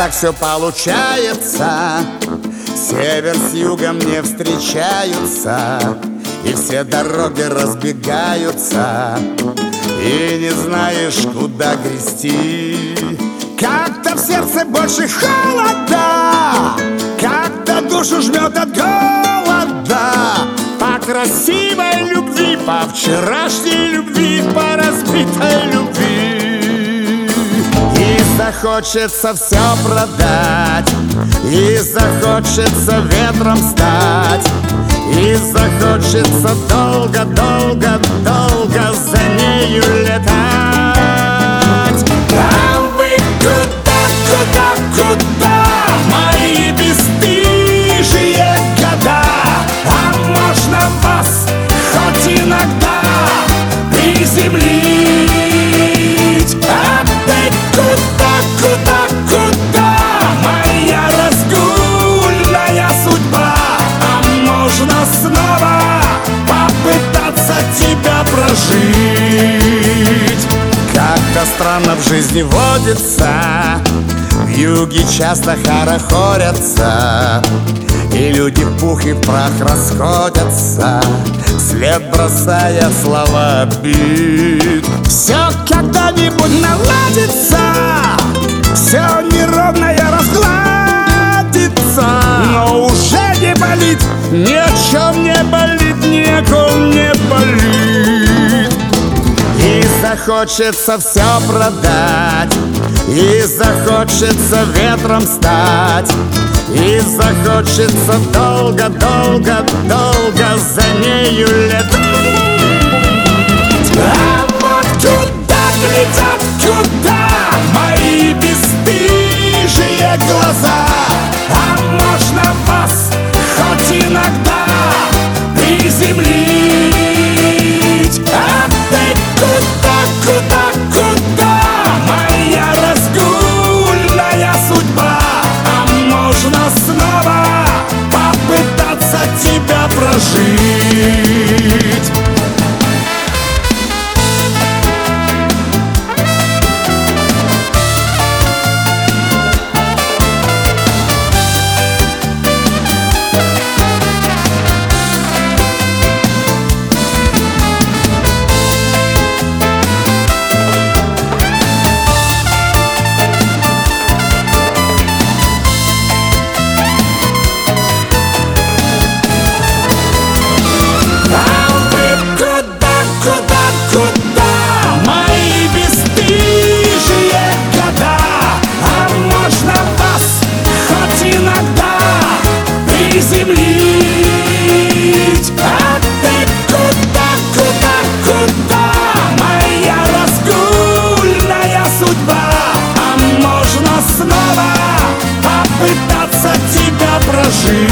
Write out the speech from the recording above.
как все получается. Север с югом не встречаются, и все дороги разбегаются, и не знаешь, куда грести. Как-то в сердце больше холода, как-то душу жмет от голода. По красивой любви, по вчерашней любви, по разбитой любви. И захочется все продать, и захочется ветром стать, и захочется долго-долго-долго за нею летать. А вы куда, мои бесстыжие года? А можно вас хоть иногда приземлить? А ты куда, моя разгульная судьба? А можно снова попытаться тебя прожить? Как-то странно в жизни водится, в юге часто хорохорятся, и люди в пух и в прах расходятся, вслед бросая слова обид. Все когда-нибудь наладится, все неровное разгладится, но уже не болит, ни о чем не болит, ни о ком не болит. И захочется все продать, и захочется ветром стать, и захочется долго-долго-долго за нею летать. А вот туда глядят, куда мои бесстыжие глаза? А можно вас хоть иногда приземлить? А ты куда, моя разгульная судьба? А можно снова попытаться тебя прожить? Приземлить? А ты куда, моя разгульная судьба? А можно снова попытаться тебя прожить?